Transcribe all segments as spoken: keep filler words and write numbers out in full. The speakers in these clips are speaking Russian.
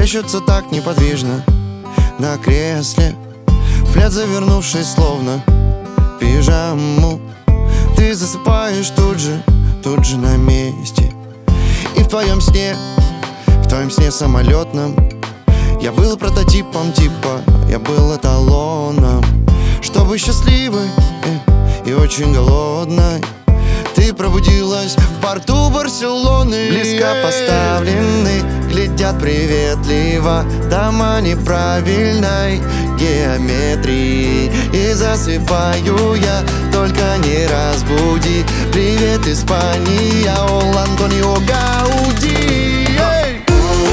Плещутся так неподвижно на кресле, в плед завернувшись словно пижаму. Ты засыпаешь тут же, тут же на месте. И в твоем сне, в твоем сне самолетном я был прототипом типа, я был эталоном. Чтобы счастливой э, и очень голодной ты пробудилась в порту Барселоны. Близко поставлены, глядят приветливо дома неправильной геометрии. И засыпаю я, только не разбуди. Привет, Испания, ол Антонио Гауди. Эй!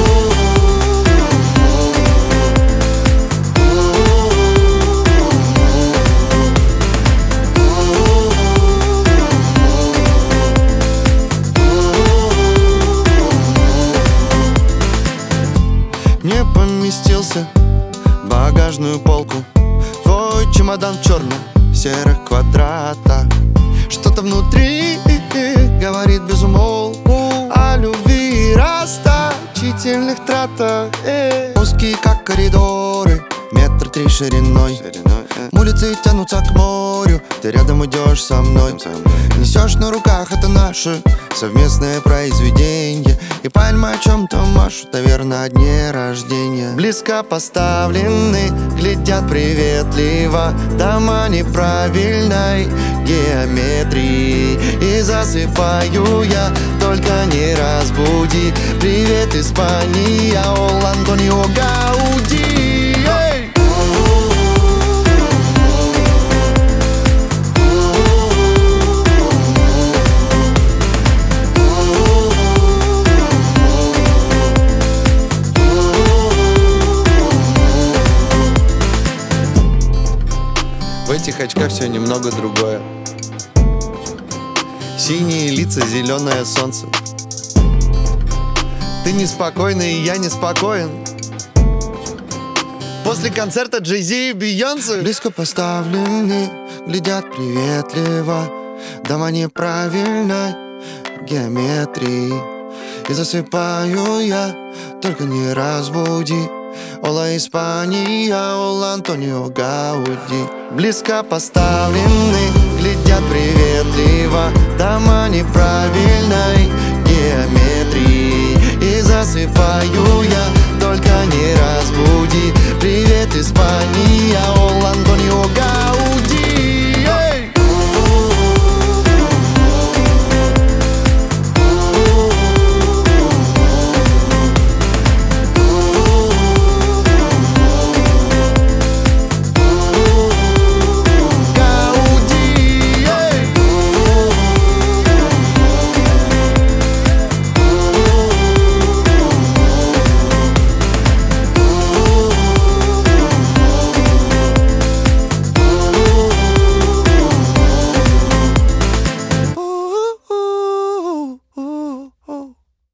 Не поместился в багажную полку твой чемодан в черном серых квадратах. Что-то внутри говорит без умолку о любви и расточительных тратах. Узкие как коридоры, метр три шириной. Улицы тянутся к морю, ты рядом идешь со мной. Несешь на руках, это наше совместное произведение. И пальмы о чем-то машут, наверное, о дне рождения. Близко поставлены, глядят приветливо дома неправильной геометрии. И засыпаю я, только не разбуди. Привет, Испания, ол Антонио Гауди. Эй! В этих очках все немного другое. Синие лица, зеленое солнце. Ты неспокойный, и я неспокоен. После концерта Джей-Зи и Бейонсе. Близко поставлены, глядят приветливо дома неправильной геометрии. И засыпаю я, только не разбуди. Ола Испания, ол Антонио Гауди. Близко поставлены, глядят приветливо дома неправильной геометрии. И засыпаю я, только не разбуди. Привет, Испания,